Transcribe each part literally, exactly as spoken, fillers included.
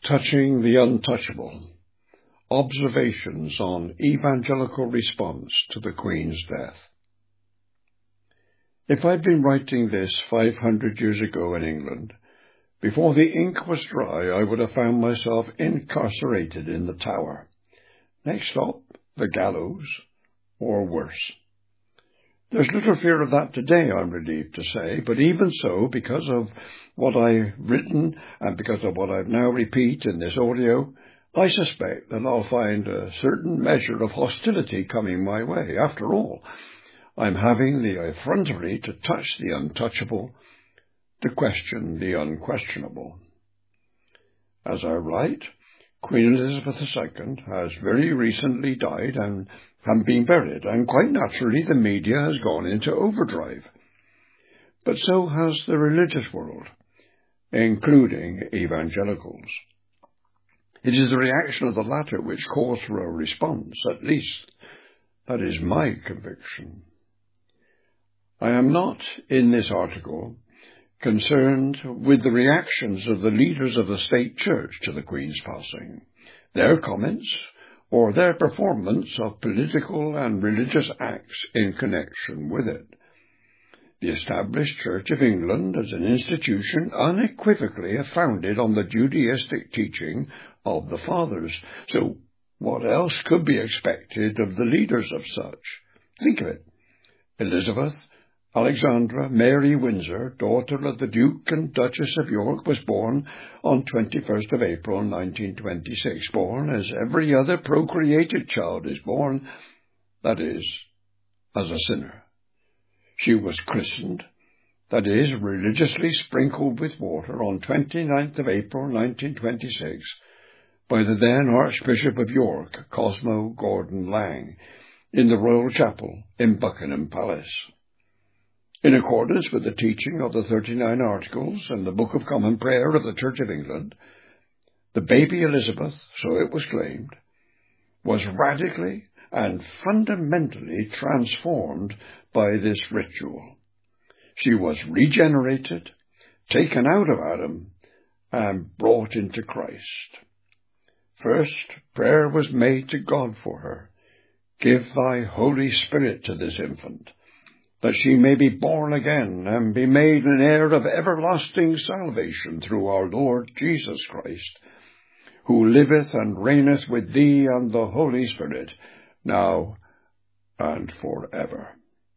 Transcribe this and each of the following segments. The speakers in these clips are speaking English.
Touching the Untouchable. Observations on Evangelical Response to the Queen's Death. If I'd been writing this five hundred years ago in England, before the ink was dry, I would have found myself incarcerated in the Tower. Next stop, the gallows, or worse. There's little fear of that today, I'm relieved to say, but even so, because of what I've written and because of what I now repeat in this audio, I suspect that I'll find a certain measure of hostility coming my way. After all, I'm having the effrontery to touch the untouchable, to question the unquestionable. As I write, Queen Elizabeth the Second has very recently died and and been buried, and quite naturally the media has gone into overdrive. But so has the religious world, including evangelicals. It is the reaction of the latter which calls for a response, at least that is my conviction. I am not, in this article, concerned with the reactions of the leaders of the state church to the Queen's passing, their comments, or their performance of political and religious acts in connection with it. The established Church of England as an institution unequivocally founded on the Judaistic teaching of the Fathers, so what else could be expected of the leaders of such? Think of it. Elizabeth Alexandra Mary Windsor, daughter of the Duke and Duchess of York, was born on twenty-first of April nineteen twenty-six, born as every other procreated child is born, that is, as a sinner. She was christened, that is, religiously sprinkled with water, on twenty-ninth of April nineteen twenty-six, by the then Archbishop of York, Cosmo Gordon Lang, in the Royal Chapel in Buckingham Palace. In accordance with the teaching of the thirty-nine Articles and the Book of Common Prayer of the Church of England, the baby Elizabeth, so it was claimed, was radically and fundamentally transformed by this ritual. She was regenerated, taken out of Adam, and brought into Christ. First, prayer was made to God for her. Give thy Holy Spirit to this infant, that she may be born again and be made an heir of everlasting salvation through our Lord Jesus Christ, who liveth and reigneth with thee and the Holy Spirit, now and forever.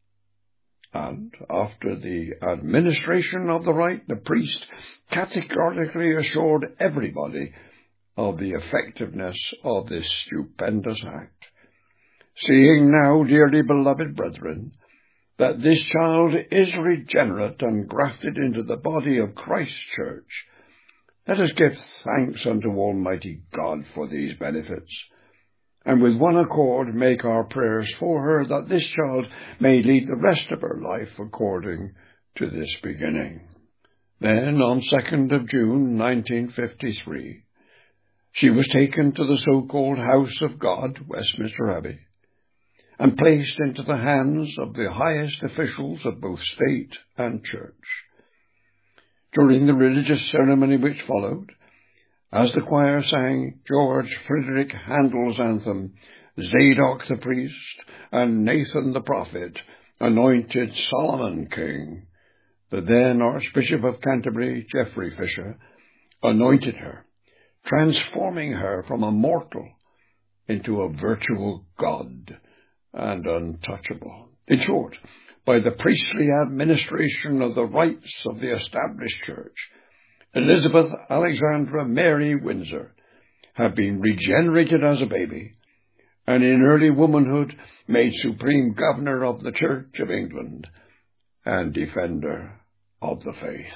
And after the administration of the rite, the priest categorically assured everybody of the effectiveness of this stupendous act. Seeing now, dearly beloved brethren, that this child is regenerate and grafted into the body of Christ's church, let us give thanks unto Almighty God for these benefits, and with one accord make our prayers for her, that this child may lead the rest of her life according to this beginning. Then, on second of June nineteen fifty-three, she was taken to the so-called House of God, Westminster Abbey, and placed into the hands of the highest officials of both state and church. During the religious ceremony which followed, as the choir sang George Frederick Handel's anthem, Zadok the priest and Nathan the prophet anointed Solomon king, the then Archbishop of Canterbury, Geoffrey Fisher, anointed her, transforming her from a mortal into a virtual god and untouchable. In short, by the priestly administration of the rites of the established church, Elizabeth Alexandra Mary Windsor had been regenerated as a baby, and in early womanhood made Supreme Governor of the Church of England and Defender of the Faith.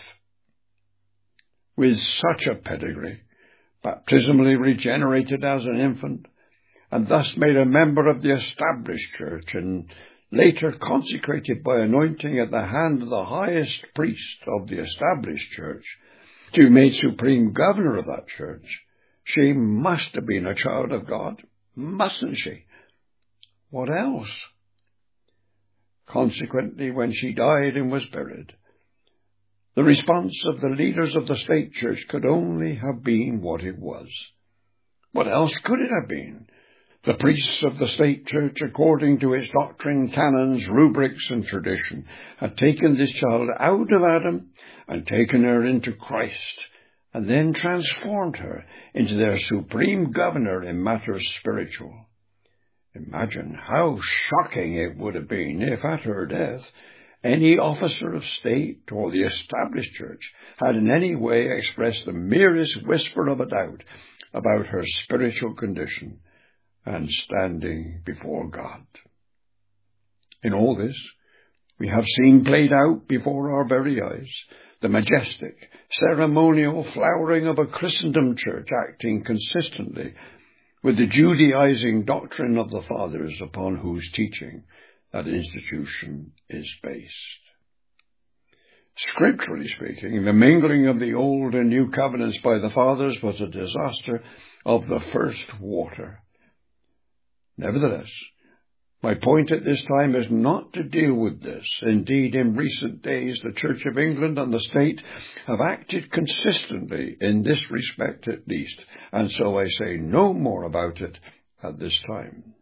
With such a pedigree, baptismally regenerated as an infant, and thus made a member of the established church, and later consecrated by anointing at the hand of the highest priest of the established church, to be made supreme governor of that church, she must have been a child of God, mustn't she? What else? Consequently, when she died and was buried, The response of the leaders of the state church could only have been what it was. What else could it have been? The priests of the state church, according to its doctrine, canons, rubrics, and tradition, had taken this child out of Adam and taken her into Christ, and then transformed her into their supreme governor in matters spiritual. Imagine how shocking it would have been if, at her death, any officer of state or the established church had in any way expressed the merest whisper of a doubt about her spiritual condition and standing before God. In all this, we have seen played out before our very eyes the majestic, ceremonial flowering of a Christendom church acting consistently with the Judaizing doctrine of the fathers upon whose teaching that institution is based. Scripturally speaking, the mingling of the Old and New Covenants by the fathers was a disaster of the first water. Nevertheless, my point at this time is not to deal with this. Indeed, in recent days, the Church of England and the state have acted consistently in this respect at least, and so I say no more about it at this time.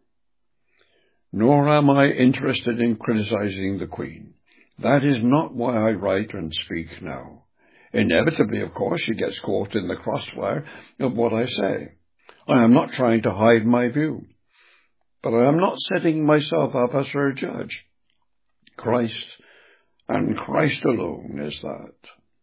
Nor am I interested in criticizing the Queen. That is not why I write and speak now. Inevitably, of course, she gets caught in the crossfire of what I say. I am not trying to hide my view, but I am not setting myself up as her judge. Christ, and Christ alone, is that.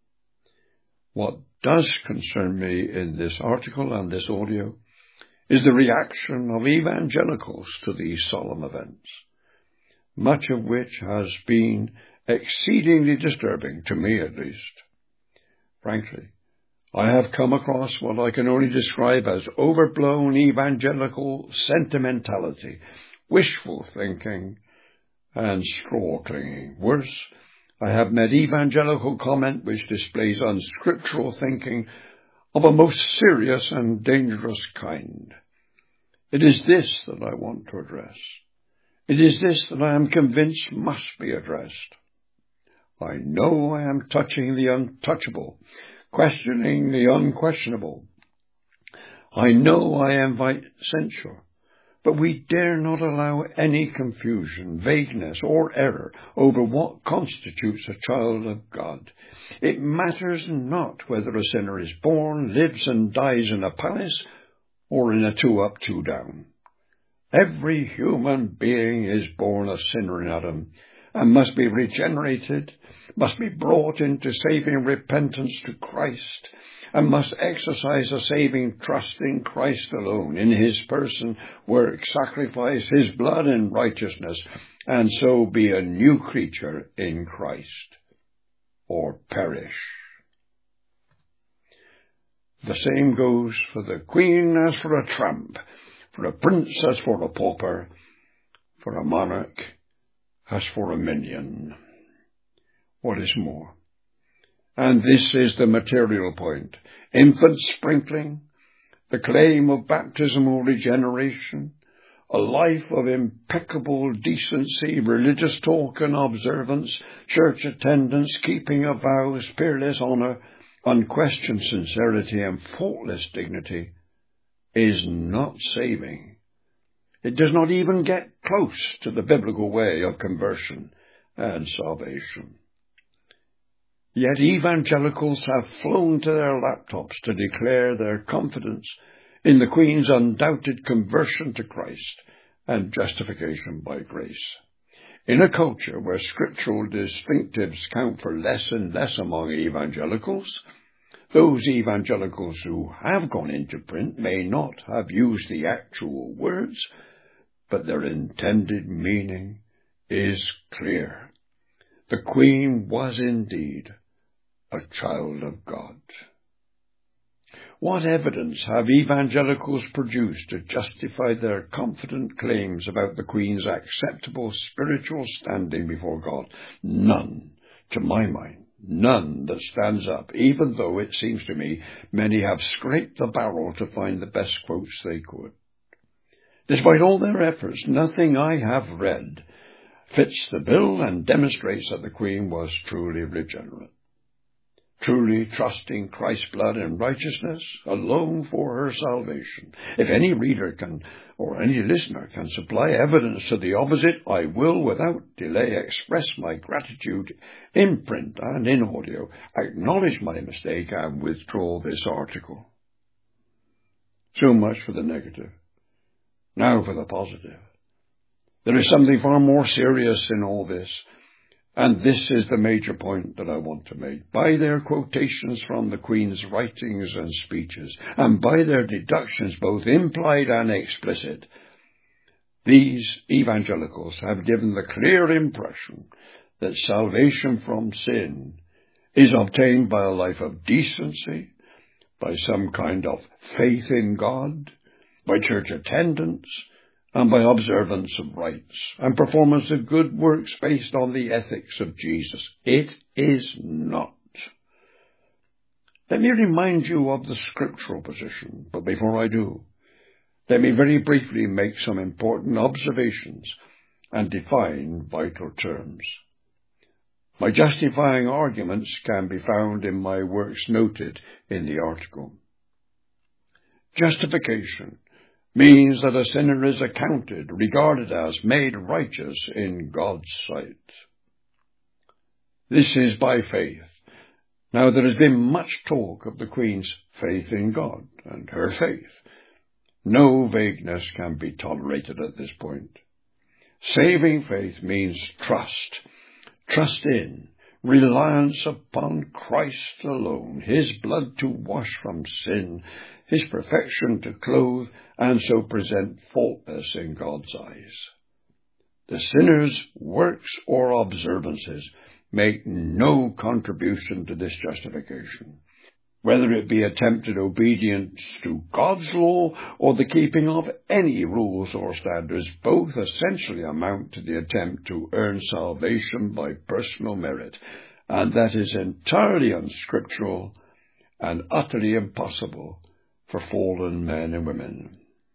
What does concern me in this article and this audio is the reaction of evangelicals to these solemn events, much of which has been exceedingly disturbing, to me at least. Frankly, I have come across what I can only describe as overblown evangelical sentimentality, wishful thinking, and straw-clinging. Worse, I have met evangelical comment which displays unscriptural thinking of a most serious and dangerous kind. It is this that I want to address. It is this that I am convinced must be addressed. I know I am touching the untouchable, questioning the unquestionable. I know I invite censure, but we dare not allow any confusion, vagueness, or error over what constitutes a child of God. It matters not whether a sinner is born, lives, and dies in a palace or in a two-up, two-down. Every human being is born a sinner in Adam and must be regenerated, must be brought into saving repentance to Christ, and must exercise a saving trust in Christ alone, in his person, work, sacrifice, his blood and righteousness, and so be a new creature in Christ, or perish. The same goes for the queen as for a tramp, for a prince as for a pauper, for a monarch as for a minion. What is more, and this is the material point, infant sprinkling, the claim of baptismal regeneration, a life of impeccable decency, religious talk and observance, church attendance, keeping of vows, peerless honour, unquestioned sincerity, and faultless dignity, is not saving. It does not even get close to the biblical way of conversion and salvation. Yet evangelicals have flown to their laptops to declare their confidence in the Queen's undoubted conversion to Christ and justification by grace. In a culture where scriptural distinctives count for less and less among evangelicals, those evangelicals who have gone into print may not have used the actual words, but their intended meaning is clear. The Queen was indeed a child of God. What evidence have evangelicals produced to justify their confident claims about the Queen's acceptable spiritual standing before God? None, to my mind, none that stands up, even though it seems to me many have scraped the barrel to find the best quotes they could. Despite all their efforts, nothing I have read fits the bill and demonstrates that the Queen was truly regenerate. truly trusting Christ's blood and righteousness alone for her salvation. If any reader can, or any listener can supply evidence to the opposite, I will without delay express my gratitude in print and in audio, acknowledge my mistake, and withdraw this article. So much for the negative. Now for the positive. There is something far more serious in all this, and this is the major point that I want to make. By their quotations from the Queen's writings and speeches, and by their deductions, both implied and explicit, these evangelicals have given the clear impression that salvation from sin is obtained by a life of decency, by some kind of faith in God, by church attendance, and by observance of rites and performance of good works based on the ethics of Jesus. It is not. Let me remind you of the scriptural position, but before I do, let me very briefly make some important observations and define vital terms. My justifying arguments can be found in my works noted in the article. Justification means that a sinner is accounted, regarded as, made righteous in God's sight. This is by faith. Now, there has been much talk of the Queen's faith in God and her faith. No vagueness can be tolerated at this point. Saving faith means trust, trust in, reliance upon Christ alone, his blood to wash from sin, his perfection to clothe, and so present faultless in God's eyes. The sinner's works or observances make no contribution to this justification, whether it be attempted obedience to God's law or the keeping of any rules or standards. Both essentially amount to the attempt to earn salvation by personal merit, and that is entirely unscriptural and utterly impossible for fallen men and women.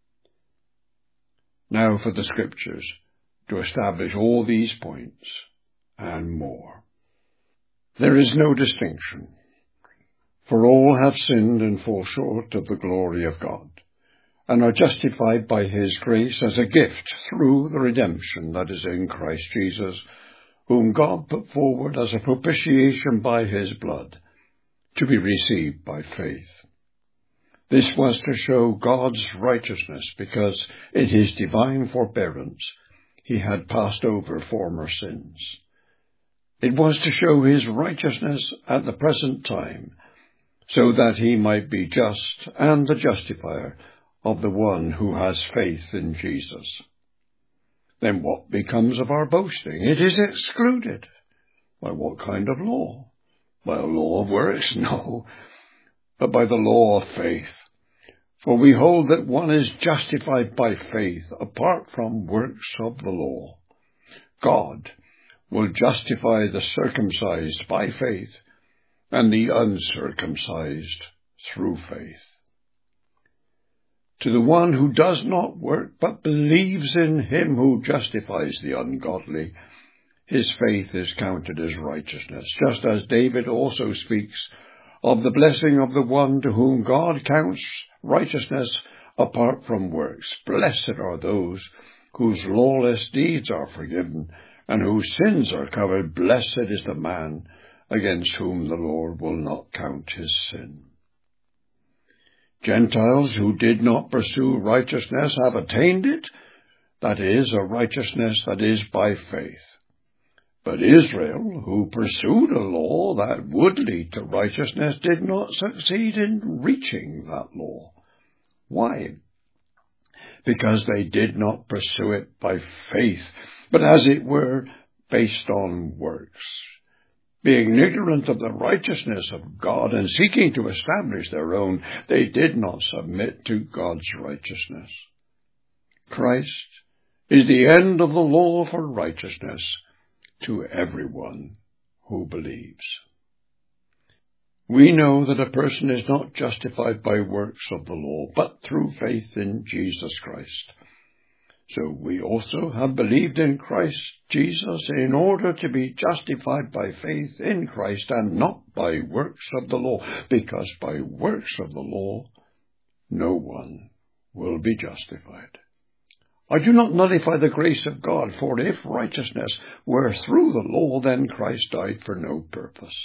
Now for the Scriptures to establish all these points and more. There is no distinction, for all have sinned and fall short of the glory of God, and are justified by his grace as a gift through the redemption that is in Christ Jesus, whom God put forward as a propitiation by his blood, to be received by faith. This was to show God's righteousness, because in his divine forbearance he had passed over former sins. It was to show his righteousness at the present time, so that he might be just and the justifier of the one who has faith in Jesus. Then what becomes of our boasting? It is excluded. By what kind of law? By a law of works? No, but by the law of faith. For we hold that one is justified by faith apart from works of the law. God will justify the circumcised by faith, and the uncircumcised through faith. To the one who does not work, but believes in him who justifies the ungodly, his faith is counted as righteousness, just as David also speaks of the blessing of the one to whom God counts righteousness apart from works. Blessed are those whose lawless deeds are forgiven, and whose sins are covered. Blessed is the man against whom the Lord will not count his sin. Gentiles who did not pursue righteousness have attained it, that is, a righteousness that is by faith. But Israel, who pursued a law that would lead to righteousness, did not succeed in reaching that law. Why? Because they did not pursue it by faith, but as it were, based on works. Being ignorant of the righteousness of God and seeking to establish their own, they did not submit to God's righteousness. Christ is the end of the law for righteousness to everyone who believes. We know that a person is not justified by works of the law, but through faith in Jesus Christ. So we also have believed in Christ Jesus in order to be justified by faith in Christ and not by works of the law, because by works of the law no one will be justified. I do not nullify the grace of God, for if righteousness were through the law, then Christ died for no purpose.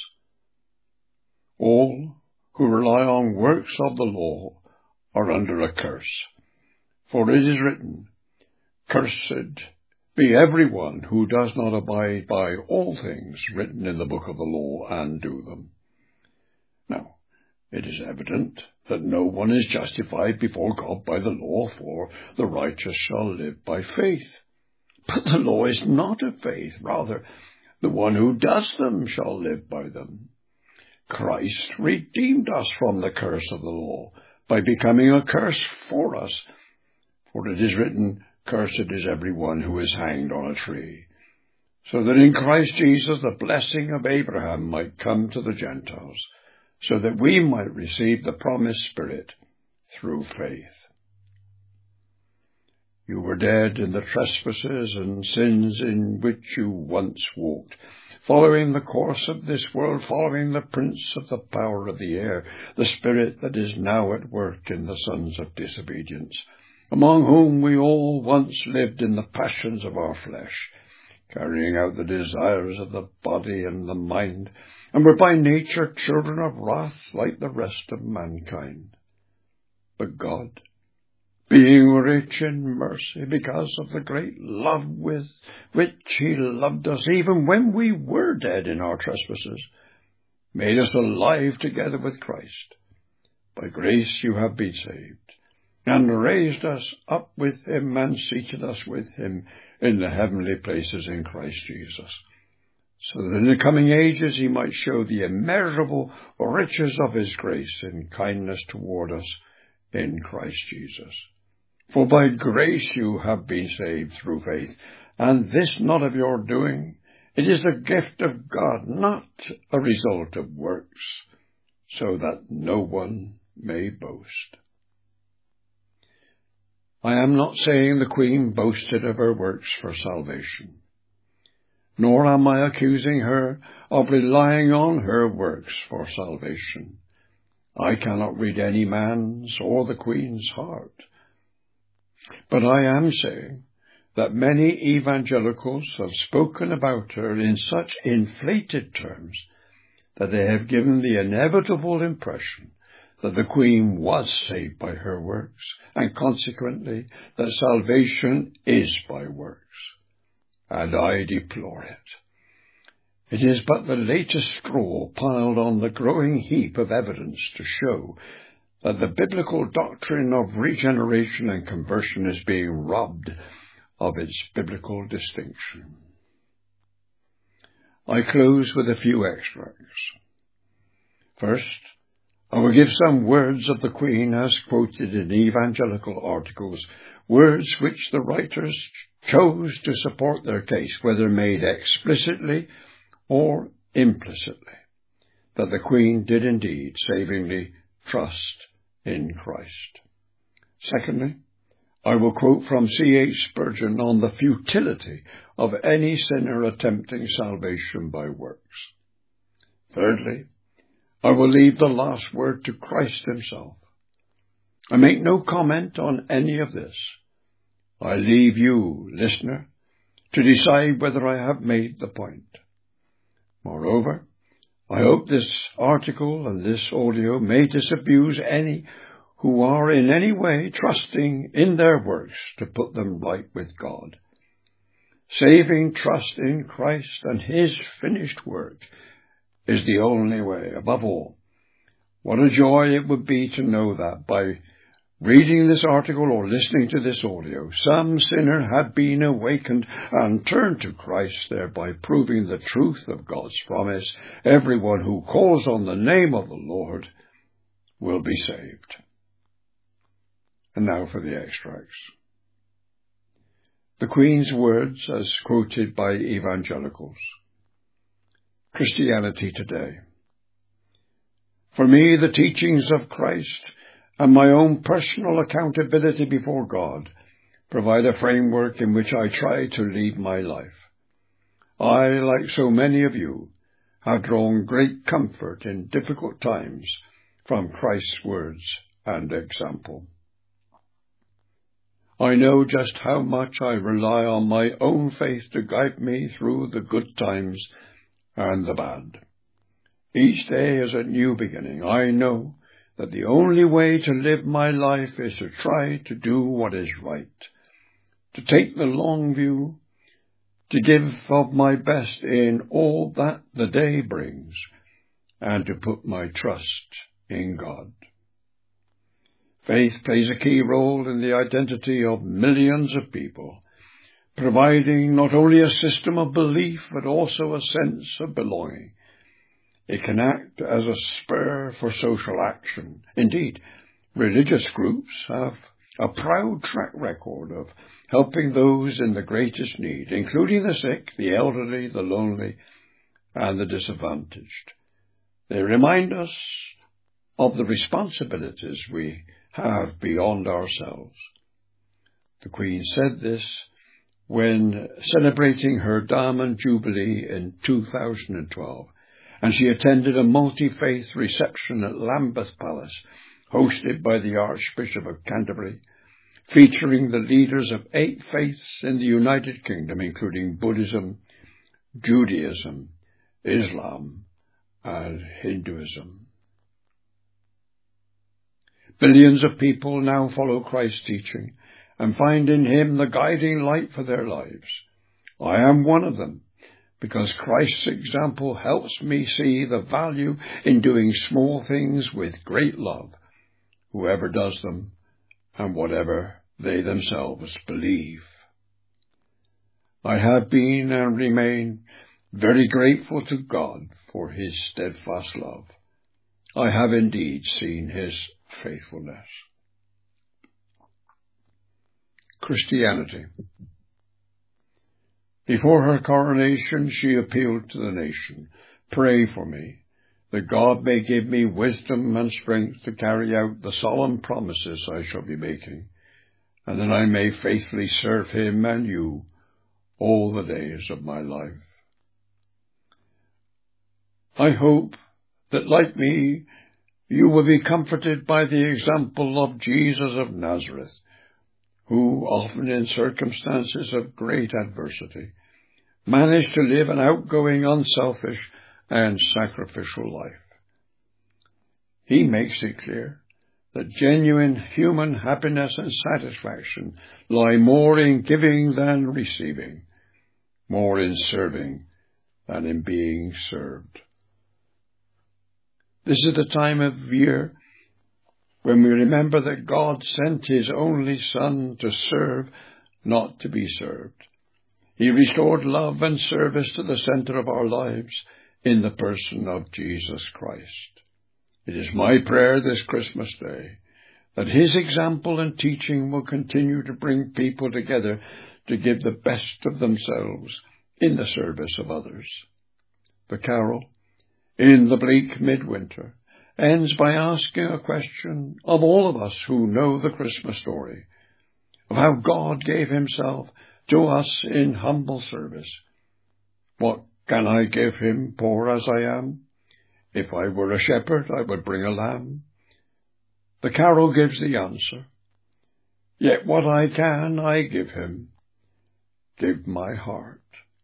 All who rely on works of the law are under a curse, for it is written, "Cursed be everyone who does not abide by all things written in the book of the law and do them." Now, it is evident that no one is justified before God by the law, for the righteous shall live by faith. But the law is not of faith, rather, the one who does them shall live by them. Christ redeemed us from the curse of the law by becoming a curse for us, for it is written, "Cursed is everyone who is hanged on a tree," so that in Christ Jesus the blessing of Abraham might come to the Gentiles, so that we might receive the promised Spirit through faith. You were dead in the trespasses and sins in which you once walked, following the course of this world, following the prince of the power of the air, the spirit that is now at work in the sons of disobedience, among whom we all once lived in the passions of our flesh, carrying out the desires of the body and the mind, and were by nature children of wrath like the rest of mankind. But God, being rich in mercy because of the great love with which he loved us, even when we were dead in our trespasses, made us alive together with Christ. By grace you have been saved, and raised us up with him and seated us with him in the heavenly places in Christ Jesus, so that in the coming ages he might show the immeasurable riches of his grace and kindness toward us in Christ Jesus. For by grace you have been saved through faith, and this not of your doing. It is a gift of God, not a result of works, so that no one may boast. I am not saying the Queen boasted of her works for salvation, nor am I accusing her of relying on her works for salvation. I cannot read any man's or the Queen's heart. But I am saying that many evangelicals have spoken about her in such inflated terms that they have given the inevitable impression that the Queen was saved by her works, and consequently that salvation is by works. And I deplore it. It is but the latest straw piled on the growing heap of evidence to show that the biblical doctrine of regeneration and conversion is being robbed of its biblical distinction. I close with a few extracts. First, I will give some words of the Queen as quoted in evangelical articles, words which the writers chose to support their case, whether made explicitly or implicitly, that the Queen did indeed savingly trust in Christ. Secondly, I will quote from C H Spurgeon on the futility of any sinner attempting salvation by works. Thirdly, I will leave the last word to Christ himself. I make no comment on any of this. I leave you, listener, to decide whether I have made the point. Moreover, I hope this article and this audio may disabuse any who are in any way trusting in their works to put them right with God. Saving trust in Christ and his finished work is the only way. Above all, what a joy it would be to know that by reading this article or listening to this audio, some sinner had been awakened and turned to Christ, thereby proving the truth of God's promise. Everyone who calls on the name of the Lord will be saved. And now for the extracts. The Queen's words as quoted by evangelicals. Christianity today. For me, the teachings of Christ and my own personal accountability before God provide a framework in which I try to lead my life. I, like so many of you, have drawn great comfort in difficult times from Christ's words and example. I know just how much I rely on my own faith to guide me through the good times and the bad. Each day is a new beginning. I know that the only way to live my life is to try to do what is right, to take the long view, to give of my best in all that the day brings, and to put my trust in God. Faith plays a key role in the identity of millions of people, providing not only a system of belief but also a sense of belonging. It can act as a spur for social action. Indeed, religious groups have a proud track record of helping those in the greatest need, including the sick, the elderly, the lonely, and the disadvantaged. They remind us of the responsibilities we have beyond ourselves. The Queen said this when celebrating her Diamond Jubilee in two thousand twelve, and she attended a multi-faith reception at Lambeth Palace, hosted by the Archbishop of Canterbury, featuring the leaders of eight faiths in the United Kingdom, including Buddhism, Judaism, Islam, and Hinduism. Billions of people now follow Christ's teaching and find in him the guiding light for their lives. I am one of them, because Christ's example helps me see the value in doing small things with great love, whoever does them and whatever they themselves believe. I have been and remain very grateful to God for his steadfast love. I have indeed seen his faithfulness. Christianity. Before her coronation, she appealed to the nation, "Pray for me, that God may give me wisdom and strength to carry out the solemn promises I shall be making, and that I may faithfully serve him and you all the days of my life." I hope that, like me, you will be comforted by the example of Jesus of Nazareth, who, often in circumstances of great adversity, managed to live an outgoing, unselfish, and sacrificial life. He makes it clear that genuine human happiness and satisfaction lie more in giving than receiving, more in serving than in being served. This is the time of year when we remember that God sent his only Son to serve, not to be served. He restored love and service to the center of our lives in the person of Jesus Christ. It is my prayer this Christmas Day that his example and teaching will continue to bring people together to give the best of themselves in the service of others. The carol, "In the Bleak Midwinter," ends by asking a question of all of us who know the Christmas story, of how God gave himself to us in humble service. What can I give him, poor as I am? If I were a shepherd, I would bring a lamb. The carol gives the answer. Yet what I can, I give him. Give my heart.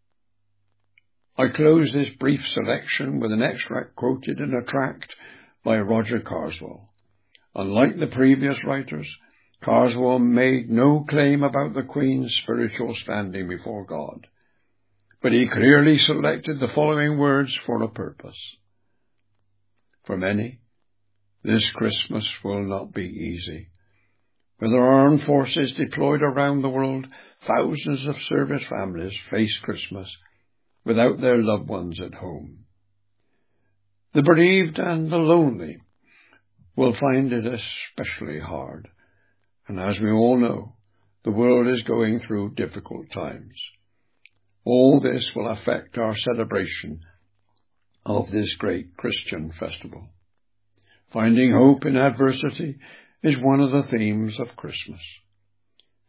I close this brief selection with an extract quoted in a tract by Roger Carswell. Unlike the previous writers, Carswell made no claim about the Queen's spiritual standing before God, but he clearly selected the following words for a purpose. For many, this Christmas will not be easy. With our armed forces deployed around the world, thousands of service families face Christmas without their loved ones at home. The bereaved and the lonely will find it especially hard. And as we all know, the world is going through difficult times. All this will affect our celebration of this great Christian festival. Finding hope in adversity is one of the themes of Christmas.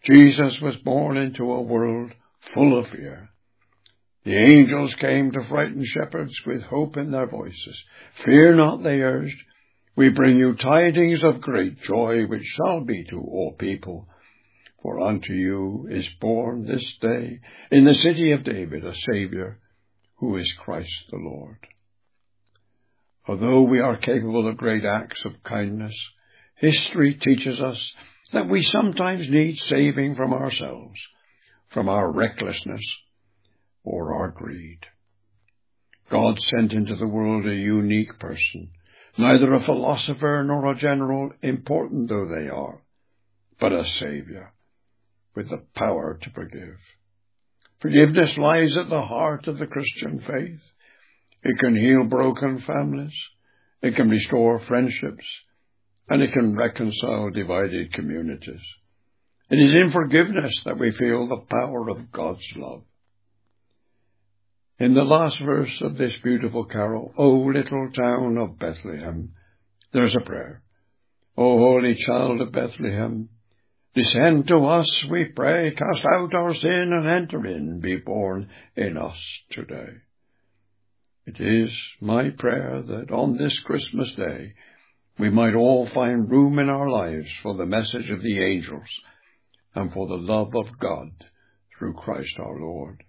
Jesus was born into a world full of fear. The angels came to frighten shepherds with hope in their voices. Fear not, they urged. We bring you tidings of great joy, which shall be to all people. For unto you is born this day in the city of David a Saviour, who is Christ the Lord. Although we are capable of great acts of kindness, history teaches us that we sometimes need saving from ourselves, from our recklessness, or our greed. God sent into the world a unique person, neither a philosopher nor a general, important though they are, but a Saviour, with the power to forgive. Forgiveness lies at the heart of the Christian faith. It can heal broken families, it can restore friendships, and it can reconcile divided communities. It is in forgiveness that we feel the power of God's love. In the last verse of this beautiful carol, O little town of Bethlehem, there's a prayer. O holy child of Bethlehem, descend to us, we pray, cast out our sin and enter in, be born in us today. It is my prayer that on this Christmas day we might all find room in our lives for the message of the angels and for the love of God through Christ our Lord.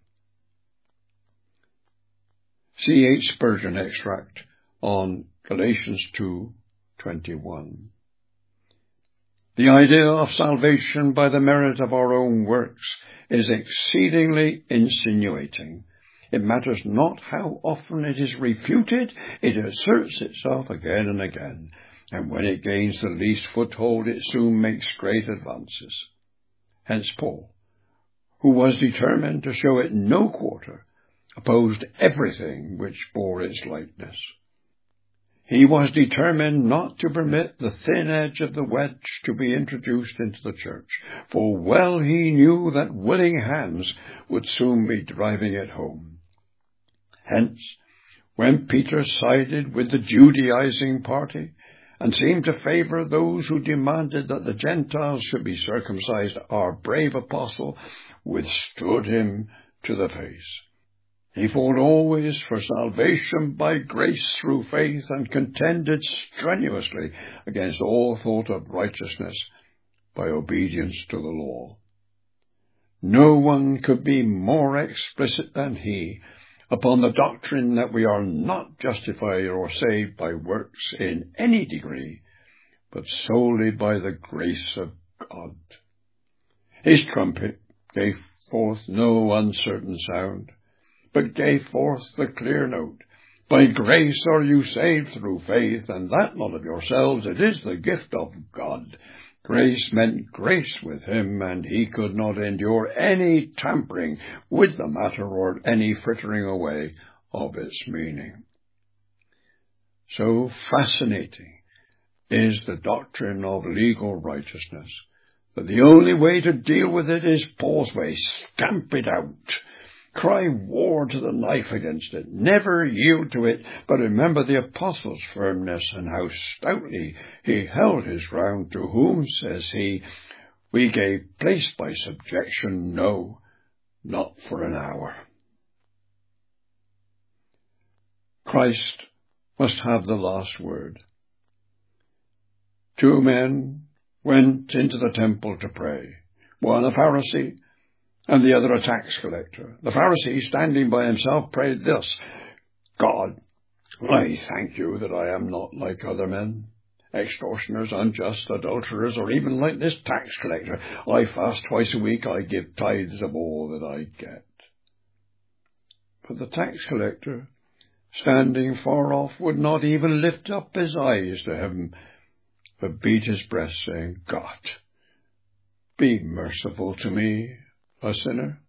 C H Spurgeon extract on Galatians two twenty-one. The idea of salvation by the merit of our own works is exceedingly insinuating. It matters not how often it is refuted, it asserts itself again and again, and when it gains the least foothold, it soon makes great advances. Hence Paul, who was determined to show it no quarter, opposed everything which bore its likeness. He was determined not to permit the thin edge of the wedge to be introduced into the church, for well he knew that willing hands would soon be driving it home. Hence, when Peter sided with the Judaizing party and seemed to favor those who demanded that the Gentiles should be circumcised, our brave apostle withstood him to the face. He fought always for salvation by grace through faith and contended strenuously against all thought of righteousness by obedience to the law. No one could be more explicit than he upon the doctrine that we are not justified or saved by works in any degree, but solely by the grace of God. His trumpet gave forth no uncertain sound, but gave forth the clear note, by grace are you saved through faith, and that not of yourselves, it is the gift of God. Grace meant grace with him, and he could not endure any tampering with the matter or any frittering away of its meaning. So fascinating is the doctrine of legal righteousness that the only way to deal with it is Paul's way: stamp it out. Cry war to the knife against it. Never yield to it, but remember the apostle's firmness and how stoutly he held his ground, to whom, says he, we gave place by subjection, no, not for an hour. Christ must have the last word. Two men went into the temple to pray, one a Pharisee and the other a tax collector. The Pharisee, standing by himself, prayed this: God, I thank you that I am not like other men, extortioners, unjust, adulterers, or even like this tax collector. I fast twice a week, I give tithes of all that I get. But the tax collector, standing far off, would not even lift up his eyes to heaven, but beat his breast, saying, God, be merciful to me, a sinner.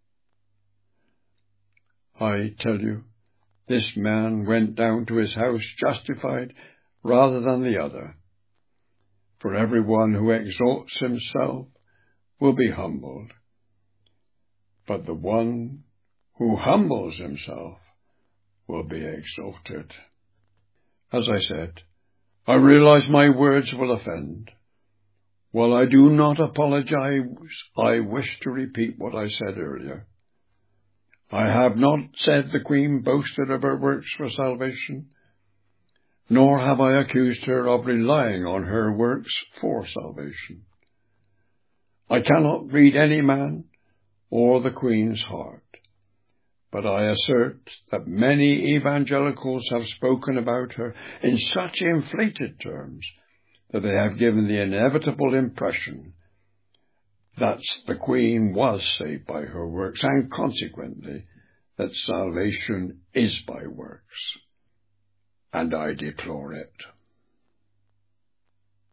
I tell you, this man went down to his house justified rather than the other. For everyone who exalts himself will be humbled, but the one who humbles himself will be exalted. As I said, I realize my words will offend. While I do not apologize, I wish to repeat what I said earlier. I have not said the Queen boasted of her works for salvation, nor have I accused her of relying on her works for salvation. I cannot read any man or the Queen's heart, but I assert that many evangelicals have spoken about her in such inflated terms that they have given the inevitable impression that the Queen was saved by her works, and consequently that salvation is by works. And I deplore it.